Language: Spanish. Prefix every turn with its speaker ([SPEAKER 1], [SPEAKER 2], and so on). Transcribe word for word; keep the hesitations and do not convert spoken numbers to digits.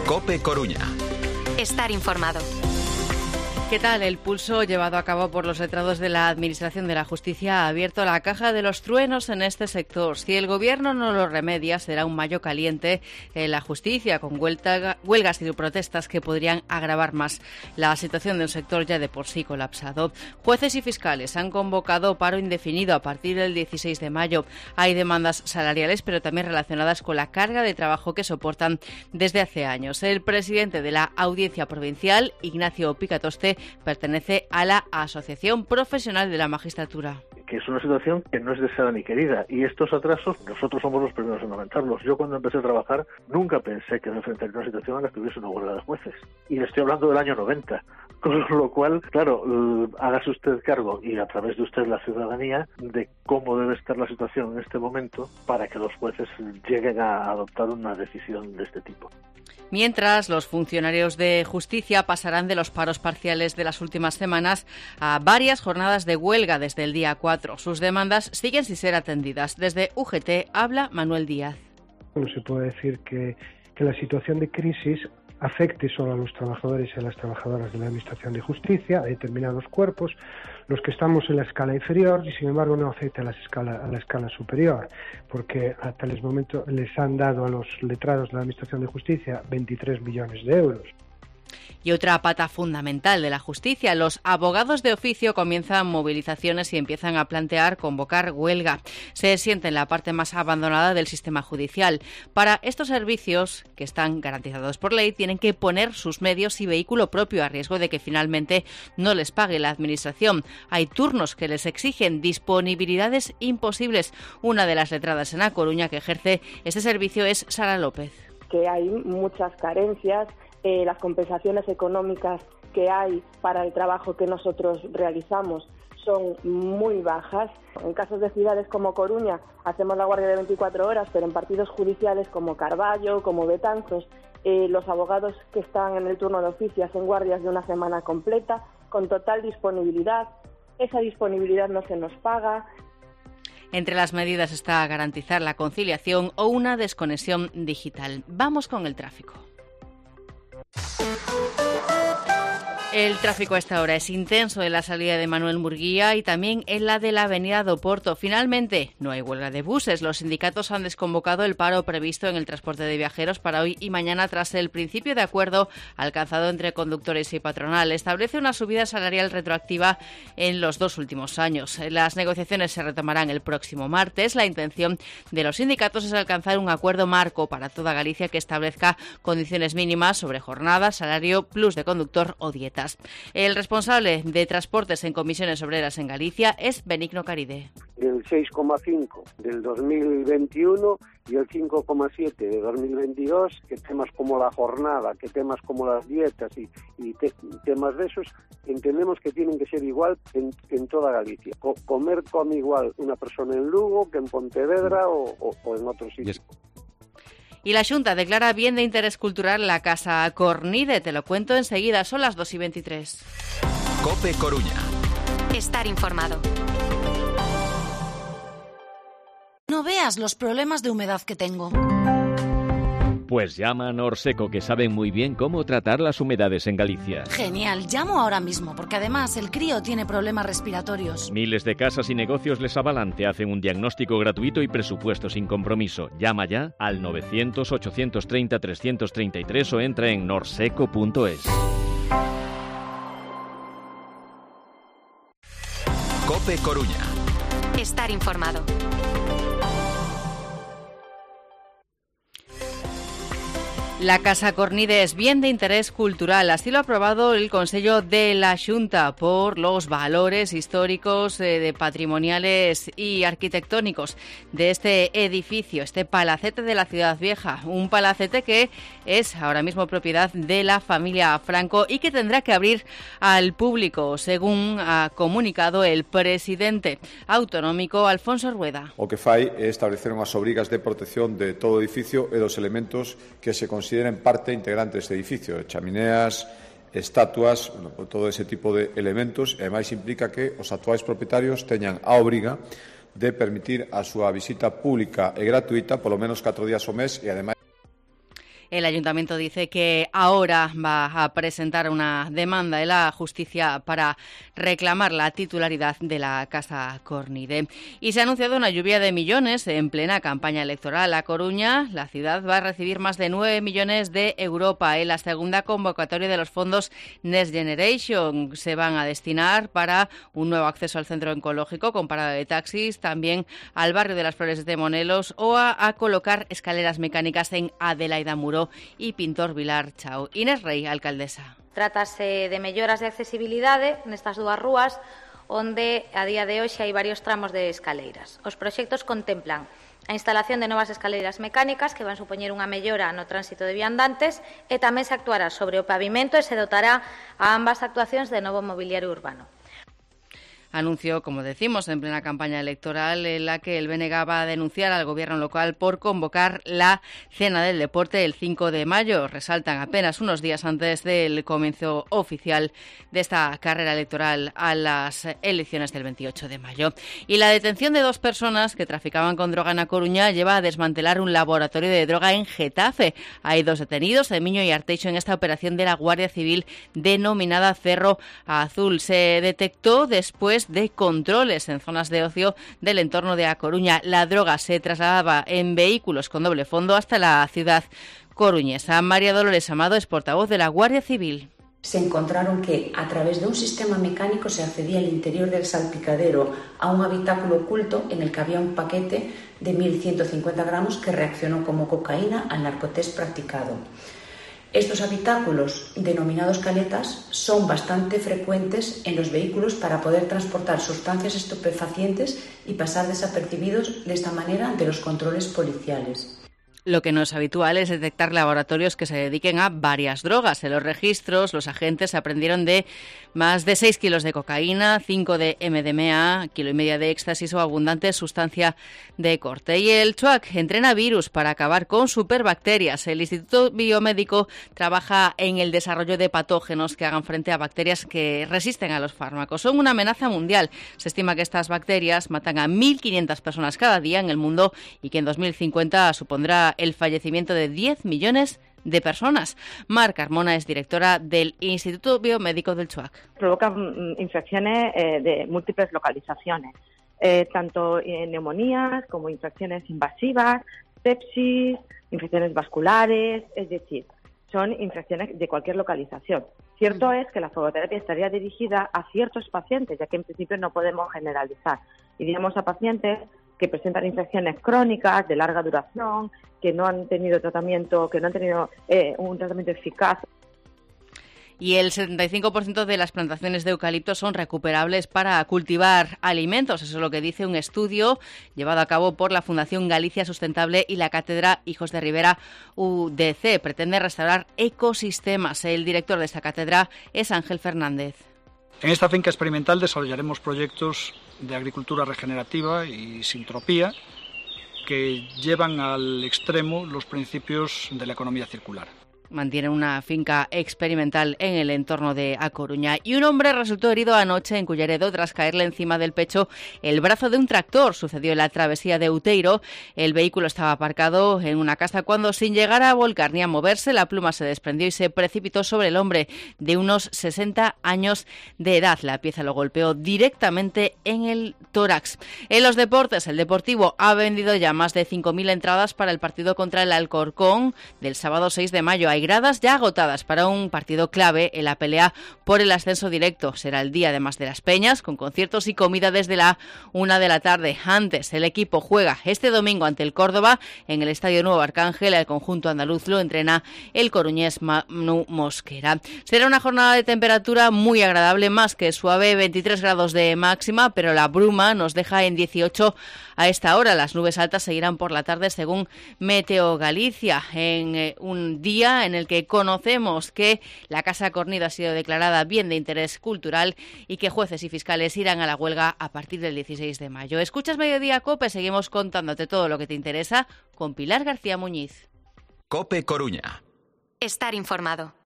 [SPEAKER 1] COPE Coruña.
[SPEAKER 2] Estar informado.
[SPEAKER 3] ¿Qué tal? El pulso llevado a cabo por los letrados de la Administración de la Justicia ha abierto la caja de los truenos en este sector. Si el Gobierno no lo remedia, será un mayo caliente en la justicia, con huelgas y protestas que podrían agravar más la situación de un sector ya de por sí colapsado. Jueces y fiscales han convocado paro indefinido a partir del dieciséis de mayo. Hay demandas salariales, pero también relacionadas con la carga de trabajo que soportan desde hace años. El presidente de la Audiencia Provincial, Ignacio Picatoste, pertenece a la Asociación Profesional de la Magistratura.
[SPEAKER 4] Que es una situación que no es deseada ni querida, y estos atrasos nosotros somos los primeros en lamentarlos. Yo cuando empecé a trabajar nunca pensé que me enfrentaría a una situación en la que hubiese una huelga de jueces, y le estoy hablando del año noventa, con lo cual, claro, hágase usted cargo, y a través de usted la ciudadanía, de cómo debe estar la situación en este momento para que los jueces lleguen a adoptar una decisión de este tipo.
[SPEAKER 3] Mientras, los funcionarios de justicia pasarán de los paros parciales de las últimas semanas a varias jornadas de huelga desde el día cuatro. Sus demandas siguen sin ser atendidas. Desde U G T habla Manuel Díaz.
[SPEAKER 5] No se puede decir que, que la situación de crisis afecte solo a los trabajadores y a las trabajadoras de la Administración de Justicia, a determinados cuerpos, los que estamos en la escala inferior, y sin embargo no afecta a la escala, a la escala superior, porque hasta el momento les han dado a los letrados de la Administración de Justicia veintitrés millones de euros.
[SPEAKER 3] Y otra pata fundamental de la justicia, los abogados de oficio comienzan movilizaciones y empiezan a plantear convocar huelga. Se sienten en la parte más abandonada del sistema judicial. Para estos servicios, que están garantizados por ley, tienen que poner sus medios y vehículo propio a riesgo de que finalmente no les pague la administración. Hay turnos que les exigen disponibilidades imposibles. Una de las letradas en A Coruña que ejerce este servicio es Sara López.
[SPEAKER 6] Que hay muchas carencias. Eh, las compensaciones económicas que hay para el trabajo que nosotros realizamos son muy bajas. En casos de ciudades como Coruña hacemos la guardia de veinticuatro horas, pero en partidos judiciales como Carballo, como Betanzos, eh, los abogados que están en el turno de oficio hacen guardias de una semana completa, con total disponibilidad. Esa disponibilidad no se nos paga.
[SPEAKER 3] Entre las medidas está garantizar la conciliación o una desconexión digital. Vamos con el tráfico. El tráfico a esta hora es intenso en la salida de Manuel Murguía y también en la de la avenida do Porto. Finalmente, no hay huelga de buses. Los sindicatos han desconvocado el paro previsto en el transporte de viajeros para hoy y mañana tras el principio de acuerdo alcanzado entre conductores y patronal. Establece una subida salarial retroactiva en los dos últimos años. Las negociaciones se retomarán el próximo martes. La intención de los sindicatos es alcanzar un acuerdo marco para toda Galicia que establezca condiciones mínimas sobre jornada, salario, plus de conductor o dieta. El responsable de transportes en comisiones obreras en Galicia es Benigno Caride.
[SPEAKER 7] El seis coma cinco del dos mil veintiuno y el cinco coma siete de dos mil veintidós, que temas como la jornada, que temas como las dietas y, y te, temas de esos, entendemos que tienen que ser igual en, en toda Galicia. Co- comer come igual una persona en Lugo que en Pontevedra o, o, o en otro sitio. Yes.
[SPEAKER 3] Y la Xunta declara bien de interés cultural la Casa Cornide. Te lo cuento enseguida, son las dos y veintitrés.
[SPEAKER 1] COPE Coruña.
[SPEAKER 2] Estar informado.
[SPEAKER 8] No veas los problemas de humedad que tengo.
[SPEAKER 9] Pues llama a Norseco, que saben muy bien cómo tratar las humedades en Galicia.
[SPEAKER 8] Genial, llamo ahora mismo, porque además el crío tiene problemas respiratorios.
[SPEAKER 9] Miles de casas y negocios les avalan, te hacen un diagnóstico gratuito y presupuesto sin compromiso. Llama ya al novecientos, ochocientos treinta, trescientos treinta y tres o entra en norseco punto es.
[SPEAKER 1] COPE Coruña.
[SPEAKER 2] Estar informado.
[SPEAKER 3] La Casa Cornide es bien de interés cultural, así lo ha aprobado el Consello de la Xunta por los valores históricos, eh, de patrimoniales y arquitectónicos de este edificio, este palacete de la Ciudad Vieja, un palacete que es ahora mismo propiedad de la familia Franco y que tendrá que abrir al público, según ha comunicado el presidente autonómico Alfonso Rueda.
[SPEAKER 10] O que fai é establecer unhas obrigas de protección de todo o edificio e dos elementos que se consideran parte integrante deste edificio, chamineas, estatuas, bueno, todo ese tipo de elementos, e ademais implica que os actuais propietarios teñan a obriga de permitir a súa visita pública e gratuita polo menos catro días ao mes e ademais
[SPEAKER 3] El ayuntamiento dice que ahora va a presentar una demanda en la justicia para reclamar la titularidad de la Casa Cornide. Y se ha anunciado una lluvia de millones en plena campaña electoral. A Coruña, la ciudad va a recibir más de nueve millones de Europa en la segunda convocatoria de los fondos Next Generation. Se van a destinar para un nuevo acceso al centro oncológico con parada de taxis, también al barrio de las Flores de Monelos o a, a colocar escaleras mecánicas en Adelaida Muro y Pintor Vilar Chao. Inés Rey, alcaldesa.
[SPEAKER 11] Trátase de melloras de accesibilidade nestas dúas rúas onde a día de hoxe hai varios tramos de escaleiras. Os proxectos contemplan a instalación de novas escaleiras mecánicas que van supoñer unha mellora no tránsito de viandantes e tamén se actuará sobre o pavimento e se dotará a ambas actuacións de novo mobiliario urbano.
[SPEAKER 3] Anunció, como decimos, en plena campaña electoral en la que el B N G va a denunciar al gobierno local por convocar la Cena del Deporte el cinco de mayo. Resaltan apenas unos días antes del comienzo oficial de esta carrera electoral a las elecciones del veintiocho de mayo. Y la detención de dos personas que traficaban con droga en A Coruña lleva a desmantelar un laboratorio de droga en Getafe. Hay dos detenidos, Emiño y Arteixo, en esta operación de la Guardia Civil denominada Cerro Azul. Se detectó después de controles en zonas de ocio del entorno de A Coruña. La droga se trasladaba en vehículos con doble fondo hasta la ciudad coruñesa. María Dolores Amado es portavoz de la Guardia Civil.
[SPEAKER 12] Se encontraron que a través de un sistema mecánico se accedía al interior del salpicadero a un habitáculo oculto en el que había un paquete de mil ciento cincuenta gramos que reaccionó como cocaína al narcotest practicado. Estos habitáculos, denominados caletas, son bastante frecuentes en los vehículos para poder transportar sustancias estupefacientes y pasar desapercibidos de esta manera ante los controles policiales.
[SPEAKER 3] Lo que no es habitual es detectar laboratorios que se dediquen a varias drogas. En los registros, los agentes aprendieron de más de seis kilos de cocaína, cinco de M D M A, kilo y media de éxtasis o abundante sustancia de corte. Y el CHUAC entrena virus para acabar con superbacterias. El Instituto Biomédico trabaja en el desarrollo de patógenos que hagan frente a bacterias que resisten a los fármacos. Son una amenaza mundial. Se estima que estas bacterias matan a mil quinientas personas cada día en el mundo y que en dos mil cincuenta supondrá el fallecimiento de diez millones de personas. Mar Carmona es directora del Instituto Biomédico del CHUAC.
[SPEAKER 13] Provocan infecciones eh, de múltiples localizaciones, eh, tanto en neumonías como infecciones invasivas, sepsis, infecciones vasculares, es decir, son infecciones de cualquier localización. Cierto es que la fogoterapia estaría dirigida a ciertos pacientes, ya que en principio no podemos generalizar. Iríamos a pacientes que presentan infecciones crónicas de larga duración, que no han tenido tratamiento, que no han tenido eh, un tratamiento eficaz.
[SPEAKER 3] Y el setenta y cinco por ciento de las plantaciones de eucalipto son recuperables para cultivar alimentos. Eso es lo que dice un estudio llevado a cabo por la Fundación Galicia Sustentable y la Cátedra Hijos de Rivera U D C. Pretende restaurar ecosistemas. El director de esta cátedra es Ángel Fernández.
[SPEAKER 14] En esta finca experimental desarrollaremos proyectos de agricultura regenerativa y sintropía que llevan al extremo los principios de la economía circular.
[SPEAKER 3] Mantienen una finca experimental en el entorno de A Coruña. Y un hombre resultó herido anoche en Culleredo tras caerle encima del pecho el brazo de un tractor. Sucedió en la travesía de Uteiro. El vehículo estaba aparcado en una casa cuando, sin llegar a volcar ni a moverse, la pluma se desprendió y se precipitó sobre el hombre de unos sesenta años de edad. La pieza lo golpeó directamente en el tórax. En los deportes, el Deportivo ha vendido ya más de cinco mil entradas para el partido contra el Alcorcón del sábado seis de mayo. Hay gradas ya agotadas para un partido clave en la pelea por el ascenso directo. Será el día además de las peñas, con conciertos y comida desde la una de la tarde. Antes, el equipo juega este domingo ante el Córdoba en el Estadio Nuevo Arcángel. El conjunto andaluz lo entrena el coruñés Manu Mosquera. Será una jornada de temperatura muy agradable, más que suave, veintitrés grados de máxima, pero la bruma nos deja en dieciocho a esta hora. Las nubes altas seguirán por la tarde según Meteo Galicia, en eh, un día en el que conocemos que la Casa Cornide ha sido declarada bien de interés cultural y que jueces y fiscales irán a la huelga a partir del dieciséis de mayo. Escuchas Mediodía COPE, seguimos contándote todo lo que te interesa con Pilar García Muñiz.
[SPEAKER 1] COPE Coruña.
[SPEAKER 2] Estar informado.